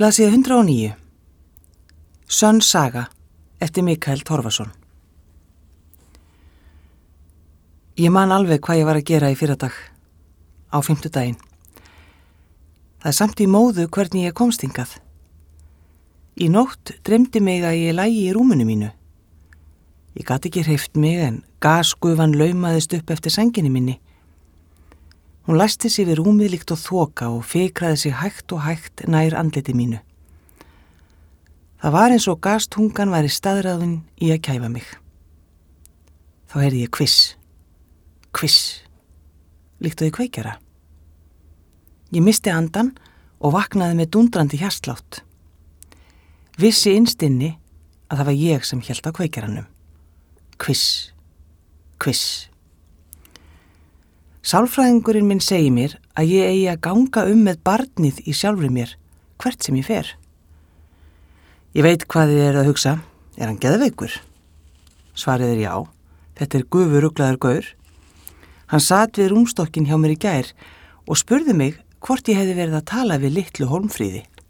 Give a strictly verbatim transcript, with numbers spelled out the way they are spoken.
Blaðsíða hundrað og níu. Sönn saga eftir Mikael Torfason. Ég man alveg hvað ég var að gera í fyrradag, á fimmtudaginn. Það er samt í móðu hvernig ég komst hingað. Í nótt dreymdi mig að ég lægi í rúminu mínu. Ég gat ekki hreyft mig en gasgufan laumaðist upp eftir sænginni minni. Hún læsti sig við rúmið líkt og þoka og fikraði sig hægt og hægt nær andliti mínu. Það var eins og gastungan væri staðráðin í að kæfa mig. Þá heyrði ég kviss, kviss, líkt og í kveikjara. Ég missti andan og vaknaði með dundrandi hjartslátt. Vissi innst inni að það var ég sem hélt á kveikjaranum. Kviss, kviss. Sálfræðingurinn minn segir mér að ég eigi að ganga um með barnið í sjálfri mér, hvert sem ég fer. Ég veit hvað þið er að hugsa. Er hann geðveikur? Svarið er já. Þetta er gufuruglaður gaur. Hann sat við rúmstokkin hjá mér í gær og spurði mig hvort ég hefði verið að tala við litlu Hólmfríði.